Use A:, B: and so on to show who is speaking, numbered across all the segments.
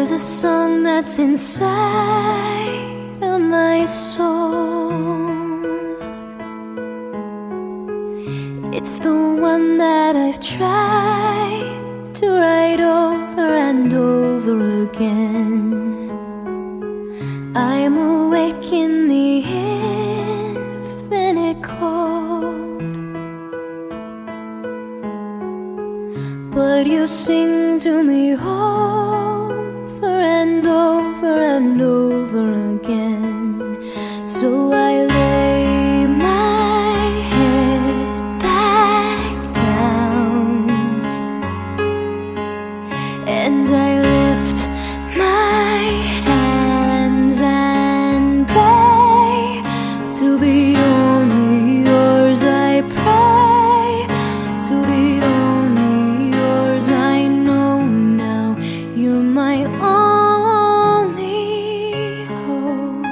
A: There's a song that's inside of my soul. It's the one that I've tried to write over and over again. I'm awake in the infinite cold, but you sing to me over and over and over again. So I lay my head back down and I lift my hands and pray to be only yours. I pray to be only yours. I know now you're my only hope.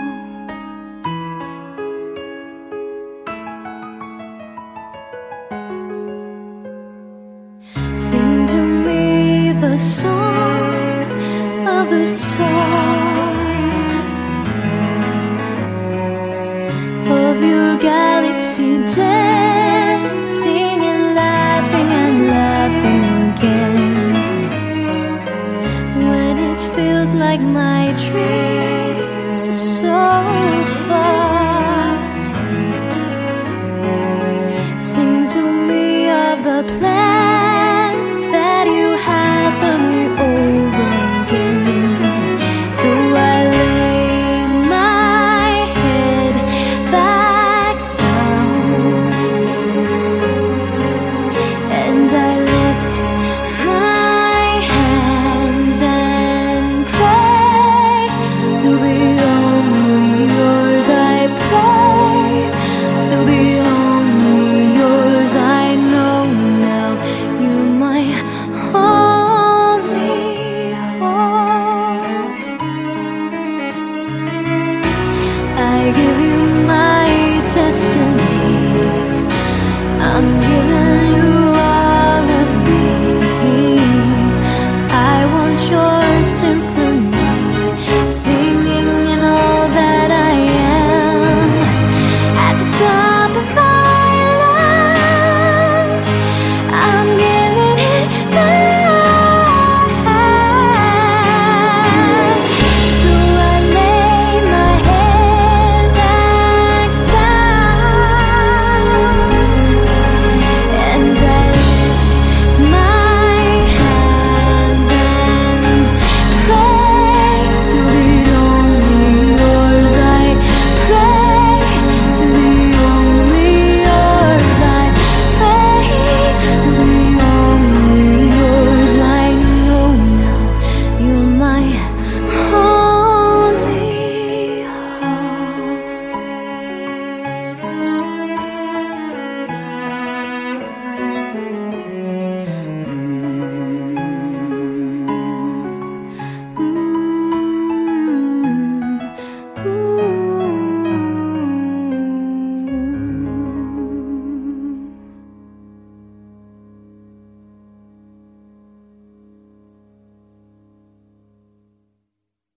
A: Sing to me the song of the stars, of your galaxy dancing and laughing again. When it feels like my dreams are so far, sing to me of the plan